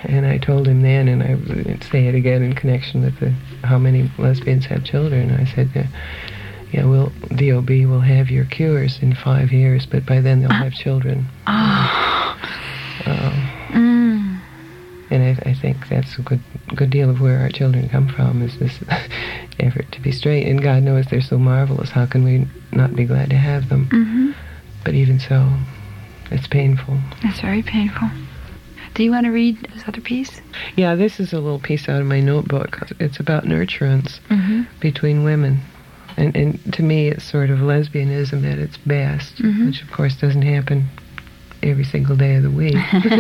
And I told him then, and I would say it again in connection with how many lesbians have children. I said, yeah, DOB will have your cures in 5 years, but by then they'll have children. And I think that's a good deal of where our children come from, is this effort to be straight. And God knows they're so marvelous. How can we not be glad to have them? Mm-hmm. But even so, it's painful. It's very painful. Do you want to read this other piece? Yeah, this is a little piece out of my notebook. It's about nurturance between women. And to me, it's sort of lesbianism at its best, which of course doesn't happen every single day of the week.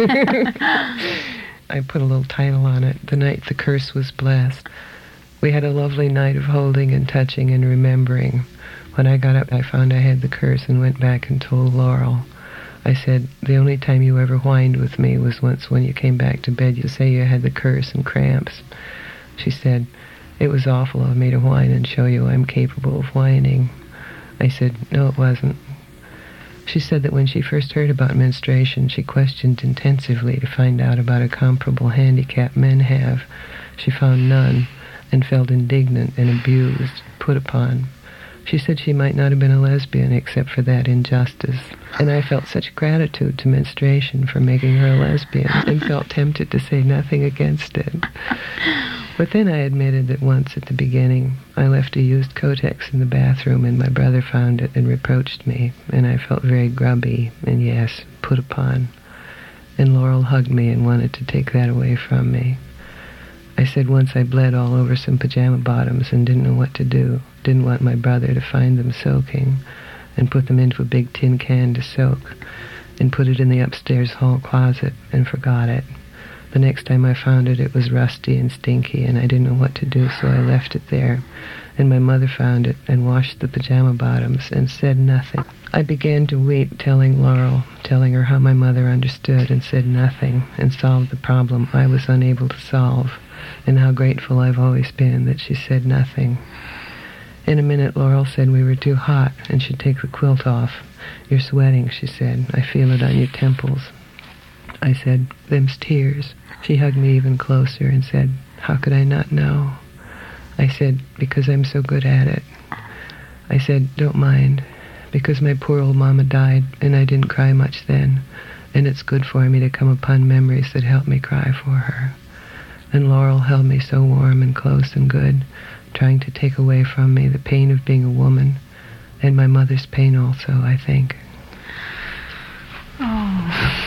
I put a little title on it, The Night the Curse Was Blessed. We had a lovely night of holding and touching and remembering. When I got up, I found I had the curse and went back and told Laurel. I said, the only time you ever whined with me was once when you came back to bed. You say you had the curse and cramps. She said, it was awful of me to whine and show you I'm capable of whining. I said, no, it wasn't. She said that when she first heard about menstruation, she questioned intensively to find out about a comparable handicap men have. She found none and felt indignant and abused, put upon. She said she might not have been a lesbian except for that injustice. And I felt such gratitude to menstruation for making her a lesbian and felt tempted to say nothing against it. But then I admitted that once at the beginning I left a used Kotex in the bathroom and my brother found it and reproached me, and I felt very grubby and, yes, put upon. And Laurel hugged me and wanted to take that away from me. I said once I bled all over some pajama bottoms and didn't know what to do, didn't want my brother to find them soaking, and put them into a big tin can to soak, and put it in the upstairs hall closet and forgot it. The next time I found it, it was rusty and stinky, and I didn't know what to do, so I left it there. And my mother found it and washed the pajama bottoms and said nothing. I began to weep, telling Laurel, telling her how my mother understood and said nothing and solved the problem I was unable to solve, and how grateful I've always been that she said nothing. In a minute, Laurel said we were too hot and should take the quilt off. You're sweating, she said. I feel it on your temples. I said, them's tears. She hugged me even closer and said, how could I not know? I said, because I'm so good at it. I said, don't mind, because my poor old mama died and I didn't cry much then, and it's good for me to come upon memories that help me cry for her. And Laurel held me so warm and close and good, trying to take away from me the pain of being a woman, and my mother's pain also, I think. Oh.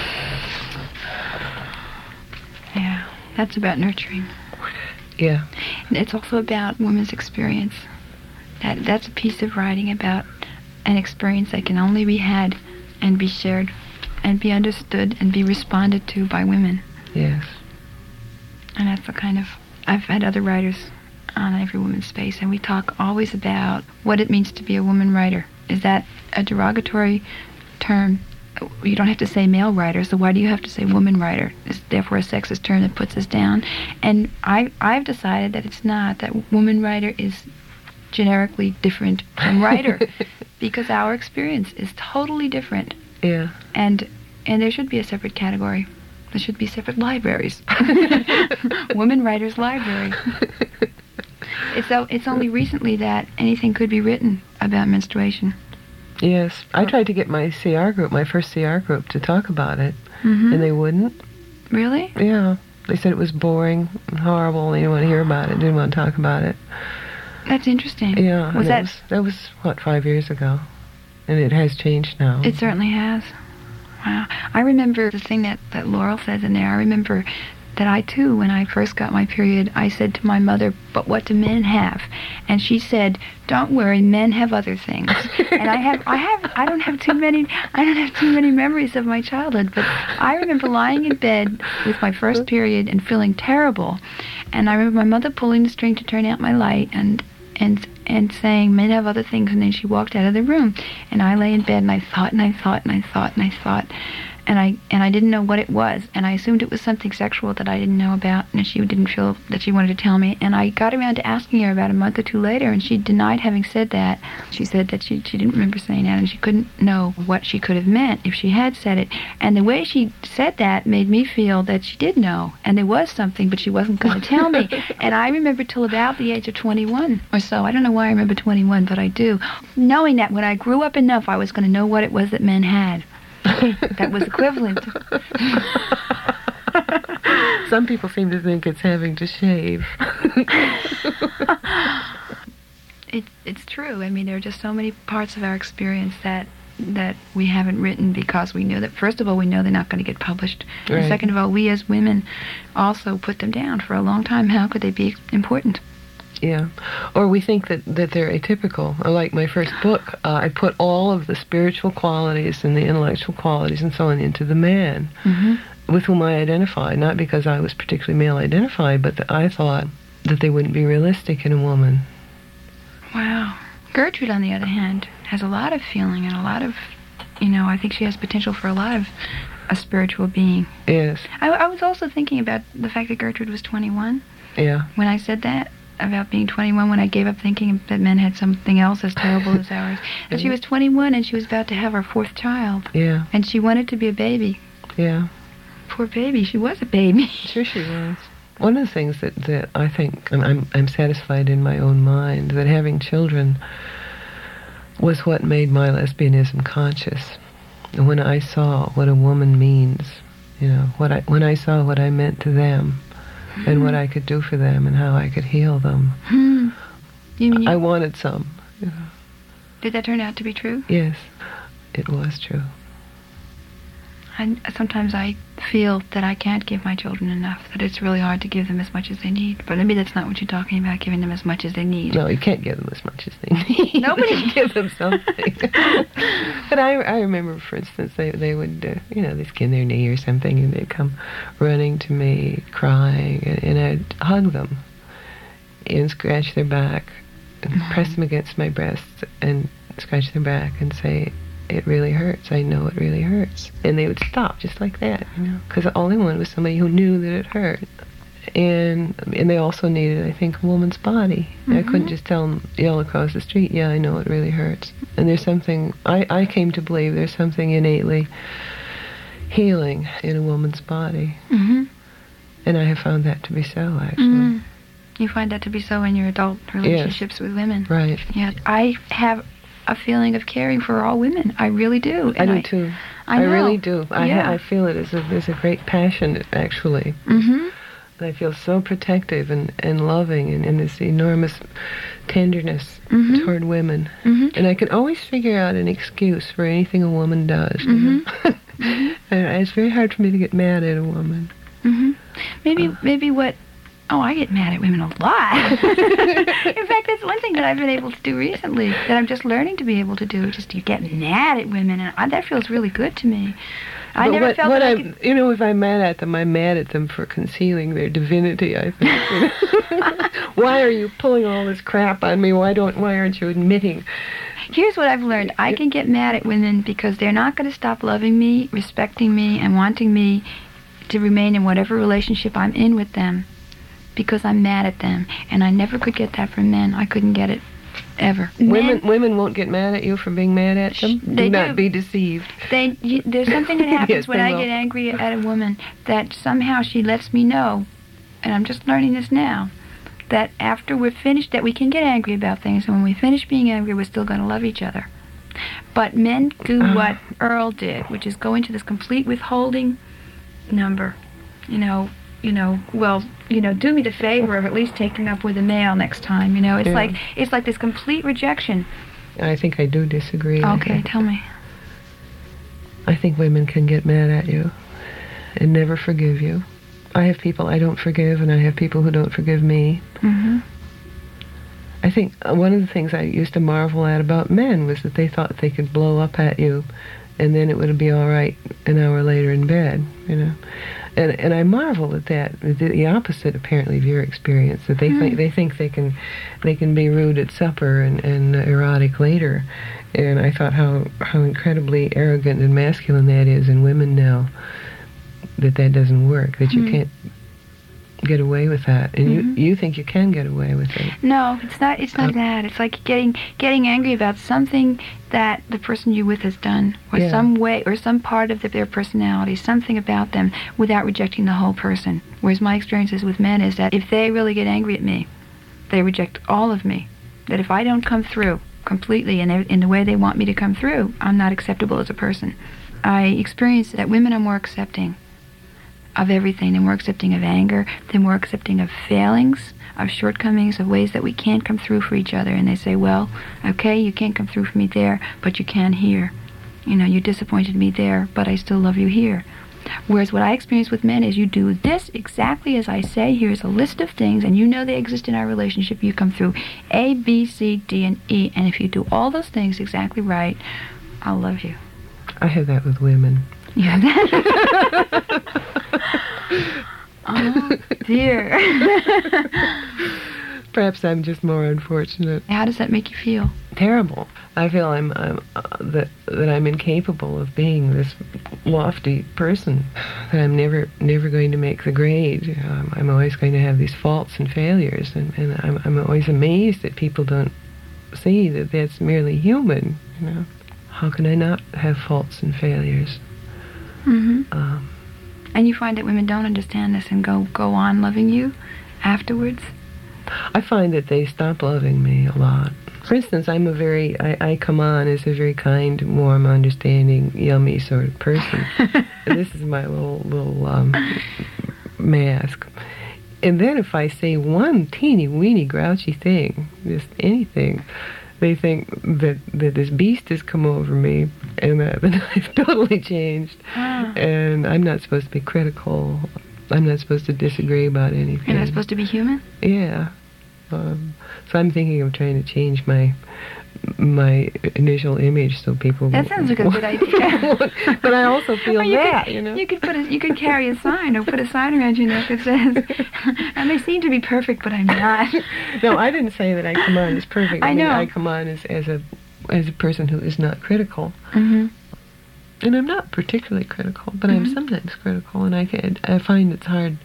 Yeah, that's about nurturing. Yeah. And it's also about women's experience. That's a piece of writing about an experience that can only be had and be shared and be understood and be responded to by women. Yes. And that's the kind of... I've had other writers on Every Woman's Space, and we talk always about what it means to be a woman writer. Is that a derogatory term? You don't have to say male writer, so why do you have to say woman writer? Is therefore a sexist term that puts us down? And I've decided that it's not, that woman writer is generically different from writer, because our experience is totally different. Yeah. And there should be a separate category. There should be separate libraries. Women Writers Library. It's only recently that anything could be written about menstruation. Yes. I tried to get my CR group, my first CR group, to talk about it, and they wouldn't. Really? Yeah. They said it was boring and horrible, they didn't want to hear about it, didn't want to talk about it. That's interesting. Yeah. That was, what, 5 years ago? And it has changed now. It certainly has. Wow. I remember the thing that Laurel says in there. I remember that I, too, when I first got my period, I said to my mother, but what do men have? And she said, don't worry, men have other things. And I don't have too many memories of my childhood, but I remember lying in bed with my first period and feeling terrible. And I remember my mother pulling the string to turn out my light and saying, men have other things, and then she walked out of the room. And I lay in bed and I thought and I thought and I thought and I thought. and I didn't know what it was, and I assumed it was something sexual that I didn't know about, and she didn't feel that she wanted to tell me. And I got around to asking her about a month or two later, and she denied having said that. She said that she didn't remember saying that, and she couldn't know what she could have meant if she had said it. And the way she said that made me feel that she did know, and there was something, but she wasn't going to tell me. And I remember till about the age of 21 or so. I don't know why I remember 21, but I do. Knowing that when I grew up enough, I was going to know what it was that men had. That was equivalent. Some people seem to think it's having to shave. It's true. I mean, there are just so many parts of our experience that we haven't written because we know that, first of all, we know they're not going to get published. Right. And second of all, we as women also put them down for a long time. How could they be important? Yeah. Or we think that they're atypical. Like my first book, I put all of the spiritual qualities and the intellectual qualities and so on into the man with whom I identify, not because I was particularly male-identified, but that I thought that they wouldn't be realistic in a woman. Wow. Gertrude, on the other hand, has a lot of feeling and a lot of, I think she has potential for a lot of a spiritual being. Yes. I was also thinking about the fact that Gertrude was 21. Yeah. When I said that, about being 21, when I gave up thinking that men had something else as terrible as ours. And she was 21, and she was about to have her fourth child. Yeah. And she wanted to be a baby. Yeah. Poor baby. She was a baby. Sure she was. One of the things that I think I'm satisfied in my own mind, that having children was what made my lesbianism conscious. When I saw what a woman means, when I saw what I meant to them, and what I could do for them and how I could heal them. You mean I wanted some. Did that turn out to be true? Yes, it was true. And sometimes I feel that I can't give my children enough, that it's really hard to give them as much as they need. But maybe that's not what you're talking about, giving them as much as they need. No, you can't give them as much as they need. Nobody can give them something. But I remember, for instance, they would, they'd skin their knee or something, and they'd come running to me, crying, and I'd hug them and scratch their back, and press them against my breast, and scratch their back and say, "It really hurts. I know it really hurts." And they would stop just like that, because all they wanted was somebody who knew that it hurt. And they also needed, I think, a woman's body. I couldn't just yell across the street, "Yeah, I know it really hurts." And there's something, I came to believe there's something innately healing in a woman's body. And I have found that to be so, actually. You find that to be so in your adult relationships with women. Right. Yeah, I have a feeling of caring for all women. I really do. I do too. I know. Really do. I feel it as a great passion, actually. I feel so protective and loving and this enormous tenderness toward women. And I can always figure out an excuse for anything a woman does. And it's very hard for me to get mad at a woman. Maybe what... Oh, I get mad at women a lot. In fact, that's one thing that I've been able to do recently, that I'm just learning to be able to do. Just you get mad at women, and that feels really good to me. I never felt that I could... if I'm mad at them for concealing their divinity, I think. Why are you pulling all this crap on me? Why aren't you admitting? Here's what I've learned. I can get mad at women because they're not going to stop loving me, respecting me, and wanting me to remain in whatever relationship I'm in with them, because I'm mad at them. And I never could get that from men. I couldn't get it ever. Women won't get mad at you for being mad at them? They do not be deceived. There's something that happens Yes, when I get angry at a woman, that somehow she lets me know, and I'm just learning this now, that after we're finished, that we can get angry about things, and when we finish being angry, we're still going to love each other. But men do what Earl did, which is go into this complete withholding number. Do me the favor of at least taking up with a male next time. It's like this complete rejection. I think I do disagree. Okay, tell me. I think women can get mad at you and never forgive you. I have people I don't forgive, and I have people who don't forgive me. I think one of the things I used to marvel at about men was that they thought they could blow up at you and then it would be all right an hour later in bed, you know. And I marvel at that, the opposite apparently of your experience, that they think they can be rude at supper and erotic later. And I thought how incredibly arrogant and masculine that is in women now, that doesn't work, that you can't get away with that, and you think you can get away with it. No, it's not that. It's like getting angry about something that the person you're with has done, or some way, or some part of their personality, something about them, without rejecting the whole person. Whereas my experiences with men is that if they really get angry at me, they reject all of me. That if I don't come through completely in the way they want me to come through, I'm not acceptable as a person. I experience that women are more accepting of everything. They're more accepting of anger. They're more accepting of failings, of shortcomings, of ways that we can't come through for each other. And they say, well, okay, you can't come through for me there, but you can here. You know, you disappointed me there, but I still love you here. Whereas what I experience with men is you do this exactly as I say. Here's a list of things, and you know they exist in our relationship. You come through A, B, C, D, and E. And if you do all those things exactly right, I'll love you. I have that with women. You have that? Oh, dear. Perhaps I'm just more unfortunate. How does that make you feel? Terrible. I feel that I'm incapable of being this lofty person. That I'm never going to make the grade. I'm always going to have these faults and failures, and I'm always amazed that people don't see that that's merely human. You know, how can I not have faults and failures? Mm-hmm. And you find that women don't understand this and go on loving you afterwards? I find that they stop loving me a lot. For instance, I come on as a very kind, warm, understanding, yummy sort of person. This is my little mask. And then if I say one teeny weeny grouchy thing, just anything, they think that this beast has come over me and that I've totally changed. And I'm not supposed to be critical. I'm not supposed to disagree about anything. You're not supposed to be human? Yeah. So I'm thinking of trying to change my initial image so people. That sounds like a good idea. But I also feel you know. You could carry a sign or put a sign around your neck that says, "I may seem to be perfect, but I'm not." No, I didn't say that I come on as perfect. I know. I come on as a person who is not critical. Mm-hmm. And I'm not particularly critical, but I'm sometimes critical, and I find it's hard.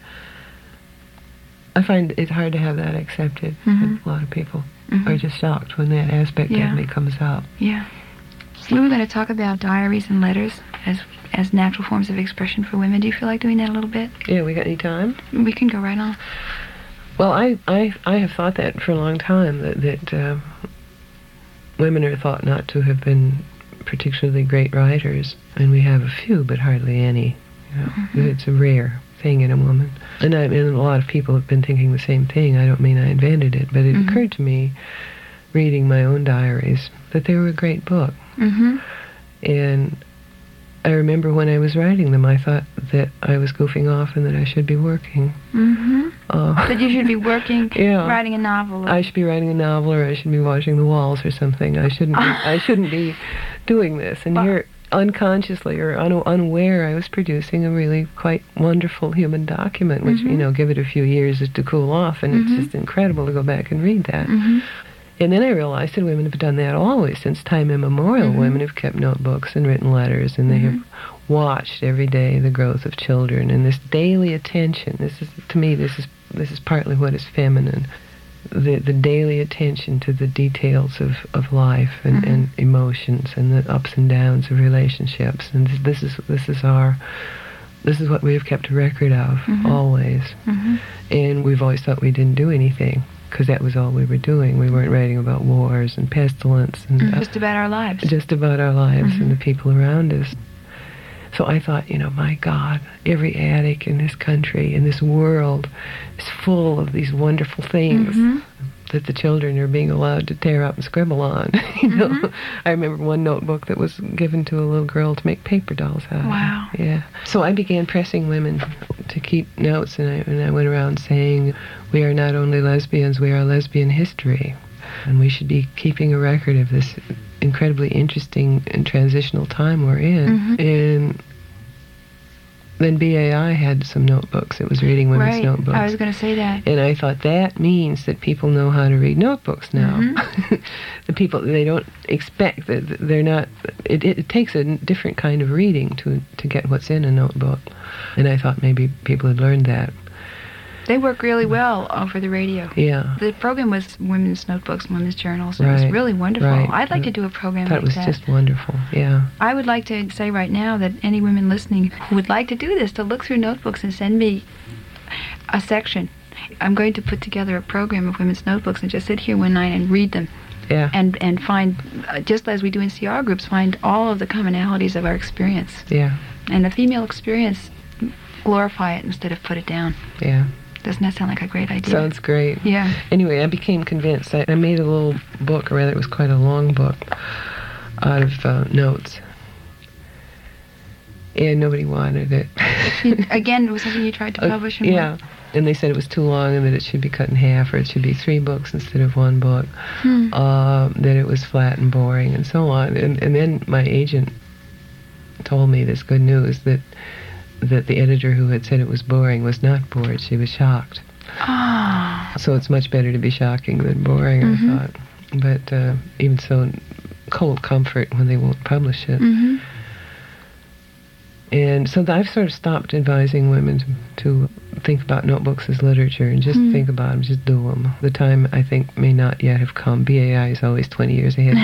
I find it's hard to have that accepted. A lot of people are just shocked when that aspect of me comes up. Yeah. We were going to talk about diaries and letters as natural forms of expression for women. Do you feel like doing that a little bit? Yeah, we got any time? We can go right on. Well, I have thought that for a long time, that women are thought not to have been particularly great writers, and we have a few, but hardly any. You know, it's a rare thing in a woman. And a lot of people have been thinking the same thing. I don't mean I invented it, but it occurred to me, reading my own diaries, that they were a great book. And I remember when I was writing them, I thought that I was goofing off and that I should be working. That you should be working, writing a novel. I should be writing a novel, or I should be washing the walls or something. I shouldn't be doing this. And here, unconsciously or unaware, I was producing a really quite wonderful human document, which, you know, give it a few years to cool off, and it's just incredible to go back and read that. And then I realized that women have done that always, since time immemorial. Women have kept notebooks and written letters, and they have watched every day the growth of children, and this daily attention. This is partly what is feminine. The daily attention to the details of life and emotions and the ups and downs of relationships, and this is what we have kept a record of always. And we've always thought we didn't do anything, because that was all we were doing. We weren't writing about wars and pestilence and just about our lives. Just about our lives and the people around us. So I thought, you know, my God, every attic in this country, in this world, is full of these wonderful things that the children are being allowed to tear up and scribble on. You know, I remember one notebook that was given to a little girl to make paper dolls out of. Wow. Yeah. So I began pressing women to keep notes, and I went around saying, we are not only lesbians, we are lesbian history. And we should be keeping a record of this incredibly interesting and transitional time we're in. And then BAI had some notebooks. It was reading women's notebooks. I was going to say that. And I thought that means that people know how to read notebooks now. The people, they don't expect that they're not, it takes a different kind of reading to get what's in a notebook. And I thought maybe people had learned that. They work really well over the radio. Yeah. The program was women's notebooks, women's journals. It was really wonderful. I'd like to do a program like that. That was just wonderful, yeah. I would like to say right now that any women listening who would like to do this, to look through notebooks and send me a section. I'm going to put together a program of women's notebooks and just sit here one night and read them. Yeah. And find, just as we do in CR groups, find all of the commonalities of our experience. Yeah. And the female experience, glorify it instead of put it down. Yeah. Doesn't that sound like a great idea? Sounds great. Yeah. Anyway, I became convinced. I made a little book, or rather it was quite a long book, out of notes. And nobody wanted it. Again, it was something you tried to publish in yeah. And they said it was too long and that it should be cut in half, or it should be 3 books instead of 1 book. That it was flat and boring and so on. And then my agent told me this good news, that the editor who had said it was boring was not bored. She was shocked. So it's much better to be shocking than boring, I thought. But even so, cold comfort when they won't publish it. And so I've sort of stopped advising women to think about notebooks as literature and just think about them, just do them. The time, I think, may not yet have come. BAI is always 20 years ahead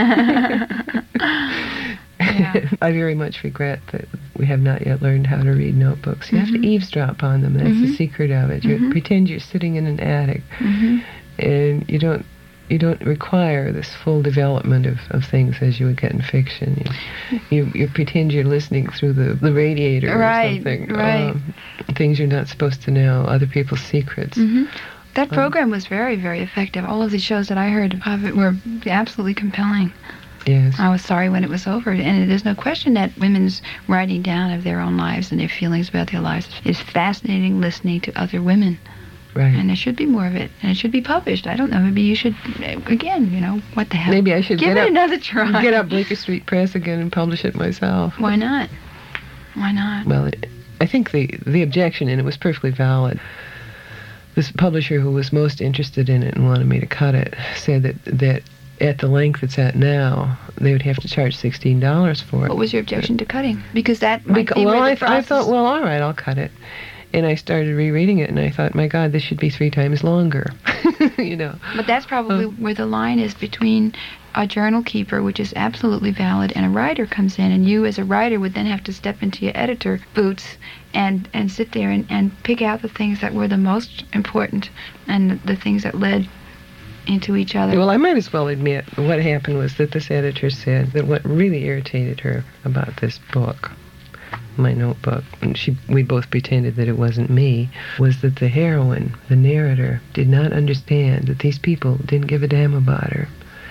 of time. Yeah. I very much regret that we have not yet learned how to read notebooks. You have to eavesdrop on them. That's the secret of it. You pretend you're sitting in an attic, and you don't require this full development of things as you would get in fiction. You pretend you're listening through the radiator or something. Right. Things you're not supposed to know, other people's secrets. That program was very, very effective. All of the shows that I heard of it were absolutely compelling. Yes. I was sorry when it was over. And there's no question that women's writing down of their own lives and their feelings about their lives is fascinating, listening to other women. Right. And there should be more of it. And it should be published. I don't know. Maybe you should, again, what the hell? Maybe I should give it another try. Get up Bleecker Street Press again and publish it myself. Why not? Why not? Well, I think the objection, and it was perfectly valid, this publisher who was most interested in it and wanted me to cut it said that at the length it's at now, they would have to charge $16 for it. What was your objection to cutting? Because that might be where the process... I thought, well, all right, I'll cut it. And I started rereading it, and I thought, my God, this should be 3 times longer, But that's probably where the line is between a journal keeper, which is absolutely valid, and a writer comes in, and you as a writer would then have to step into your editor boots and sit there and pick out the things that were the most important and the things that led into each other. Well, I might as well admit what happened was that this editor said that what really irritated her about this book, my notebook, and we both pretended that it wasn't me, was that the heroine, the narrator, did not understand that these people didn't give a damn about her.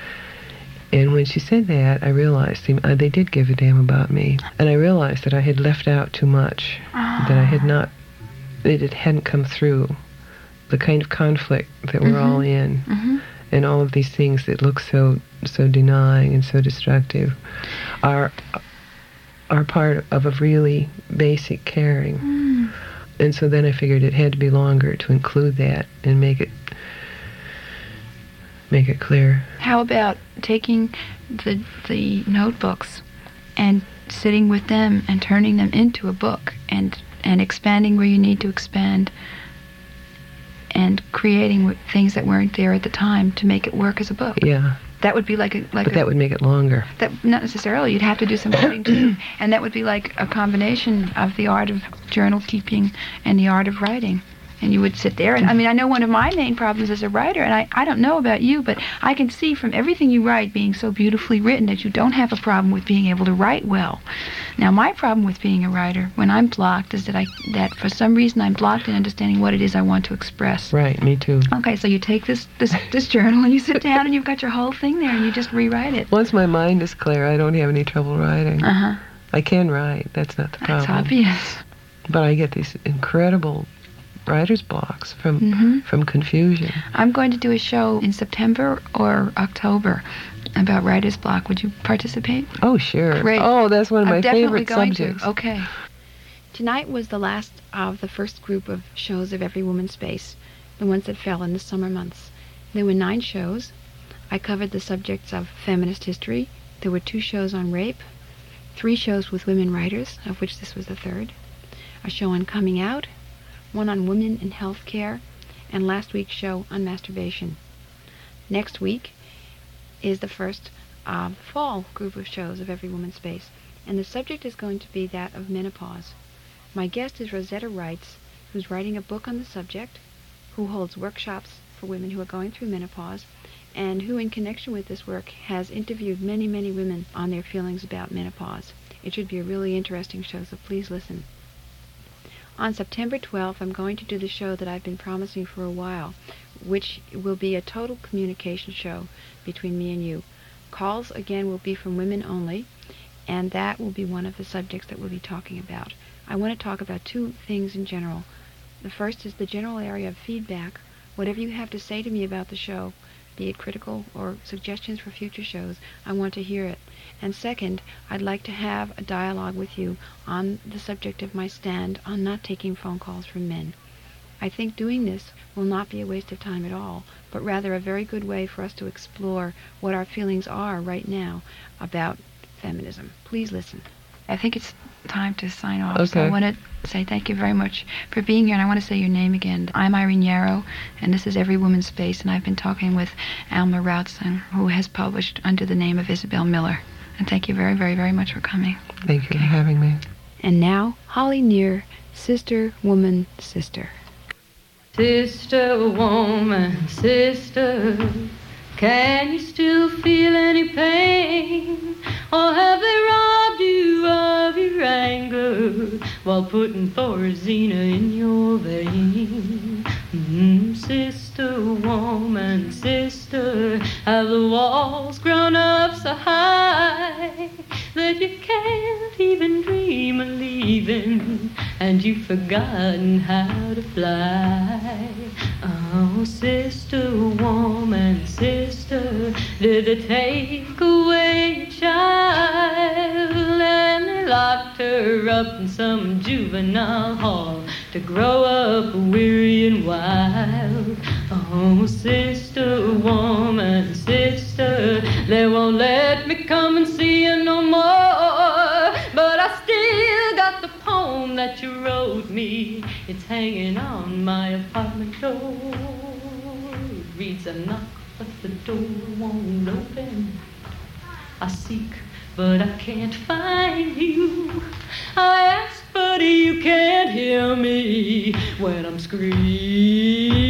And when she said that, I realized they did give a damn about me. And I realized that I had left out too much, that I had not, that it hadn't come through. The kind of conflict that we're all in, and all of these things that look so denying and so destructive, are part of a really basic caring. And so then I figured it had to be longer to include that and make it clear. How about taking the notebooks and sitting with them and turning them into a book and expanding where you need to expand, and creating things that weren't there at the time to make it work as a book? Yeah. That would be that would make it longer. That not necessarily. You'd have to do some cutting too, and that would be like a combination of the art of journal keeping and the art of writing. And you would sit there, and I know one of my main problems as a writer, and I don't know about you, but I can see from everything you write being so beautifully written that you don't have a problem with being able to write well. Now, my problem with being a writer, when I'm blocked, is that for some reason I'm blocked in understanding what it is I want to express. Right, me too. Okay, so you take this journal and you sit down and you've got your whole thing there and you just rewrite it. Once my mind is clear, I don't have any trouble writing. I can write. That's not the problem. That's obvious. But I get these incredible writer's blocks from confusion. I'm going to do a show in September or October about writer's block. Would you participate? Oh, sure. Great. Oh, that's one of my favorite subjects. Okay. Tonight was the last of the first group of shows of Every Woman Space, the ones that fell in the summer months. There were 9 shows. I covered the subjects of feminist history. There were 2 shows on rape, 3 shows with women writers, of which this was the 3rd, a show on coming out, one on women in health care, and last week's show on masturbation. Next week is the first of the fall group of shows of Every Woman Space, and the subject is going to be that of menopause. My guest is Rosetta Wrights, who's writing a book on the subject, who holds workshops for women who are going through menopause, and who in connection with this work has interviewed many, many women on their feelings about menopause. It should be a really interesting show, so please listen. On September 12th, I'm going to do the show that I've been promising for a while, which will be a total communication show between me and you. Calls, again, will be from women only, and that will be one of the subjects that we'll be talking about. I want to talk about 2 things in general. The first is the general area of feedback. Whatever you have to say to me about the show, be it critical or suggestions for future shows, I want to hear it. And second, I'd like to have a dialogue with you on the subject of my stand on not taking phone calls from men. I think doing this will not be a waste of time at all, but rather a very good way for us to explore what our feelings are right now about feminism. Please listen. I think it's time to sign off. Okay. So I want to say thank you very much for being here, and I want to say your name again. I'm Irene Yarrow, and this is Every Woman's Space, and I've been talking with Alma Routzen, who has published under the name of Isabel Miller. And thank you very, very, very much for coming. Thank you for having me. And now, Holly Near, Sister, Woman, Sister. Sister, woman, sister, can you still feel any pain? Or have they robbed you of your anger while putting Thorazina in your vein? Sister, woman, sister, have the walls grown up so high that you can't even dream of leaving, and you've forgotten how to fly? Oh, sister, woman, sister, did they take away your child and they locked her up in some juvenile hall to grow up weary and wild? Oh, sister, woman, sister, they won't let me come and see you no more, but I still got the poem that you wrote me. It's hanging on my apartment door. It reads, I knock, but the door won't open. I seek, but I can't find you. I ask, but you can't hear me when I'm screaming